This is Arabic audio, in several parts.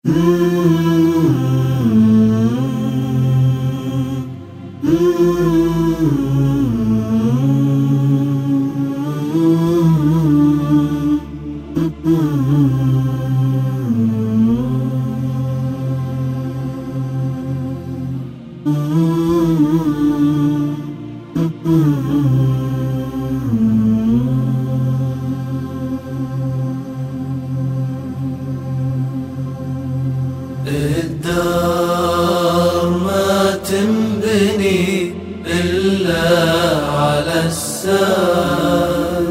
الدار ما تنبني إلا على السال،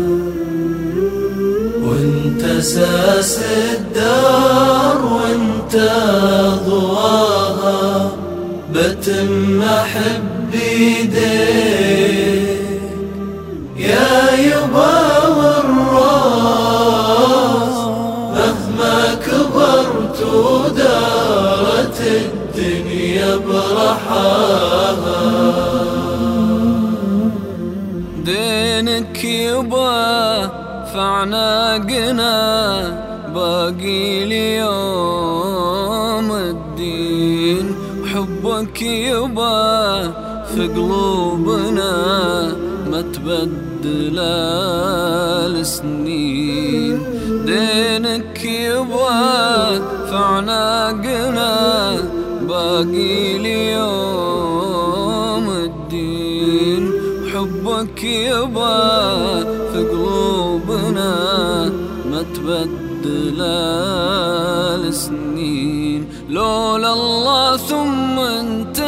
وانت اساس الدار وانت ضواها، بتم احب ايديك يا يبا والراس، مهما كبرت ودارت الدنيا برحاها. دينك يبا فعناقنا باقي ليوم الدين، وحبك يبا في قلوبنا ما تبدل السنين. دينك يبا فعناقنا باقي ليوم الدين، وحبك يبا في قلوبنا ما تبدل السنين. لولا الله ثم انت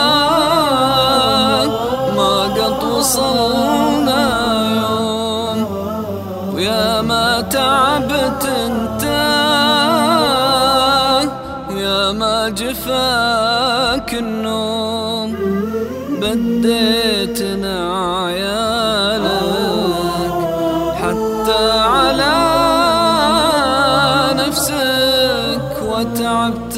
ما قد وصلنا يوم، ويا ما تعبت انت يا ما جفاك النوم. بديتنا عيالك حتى على نفسك، وتعبت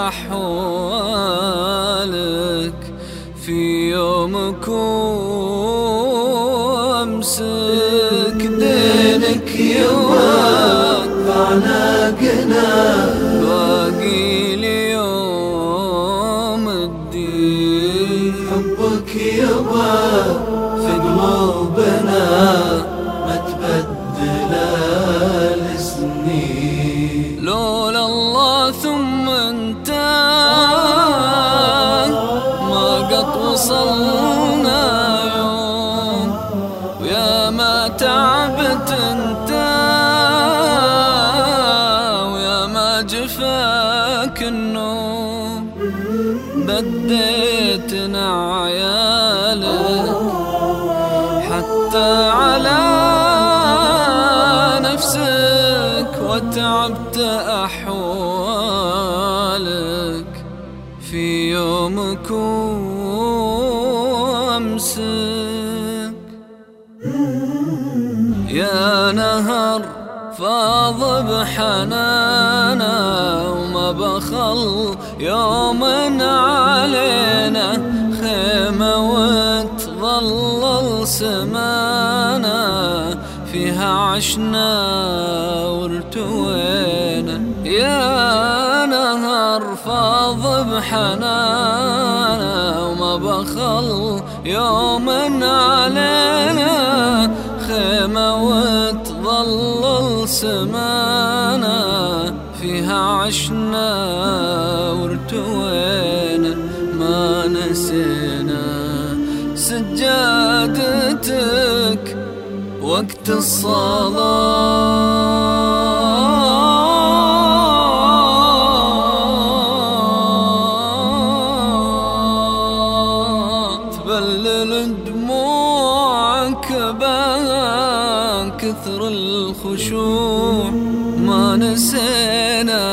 أحوالك في يومك وأمسك. دينك يوم فعناقنا باقي ليوم الدين، حبك يبا في قلوبنا ما تبدل السنين. لولا الله ثم انت ما قد وصلنا يوم، ويا ما تعبت انت ويا ما جفاك النوم. بديتنا عيالك حتى على نفسك، وتعبت أحوالك في يومك وأمسك. يا نهر فاض بحنانا وما بخل يوم علينا، خيمة وتظلل سمانا فيها عشنا وارتوينا. يا نهر فاض بحنانا وما بخل يوم علينا، خيمة وتظلل سمانا فيها عشنا وارتوينا. ما نسينا سجادتك وقت الصلاة، تبلل دموعك بان كثر الخشوع. ما نسينا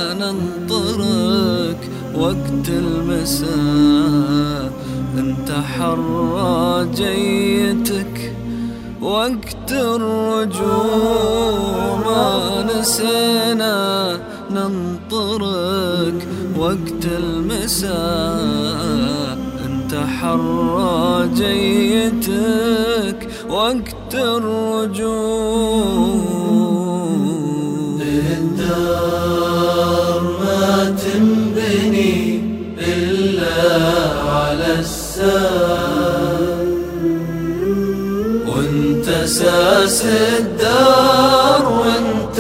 ننطرك وقت المساء، انت حرى جيتك وقت الرجوع. ما نسينا ننطرك وقت المساء، انت حرى جيتك وقت الرجوع. الدار ما الدار وانت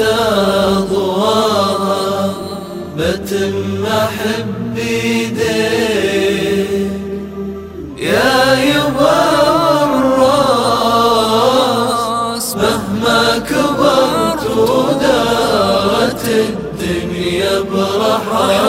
ضواها بتم احب ايديك يا يبا الراس مهما كبرت ودارت الدنيا برحالك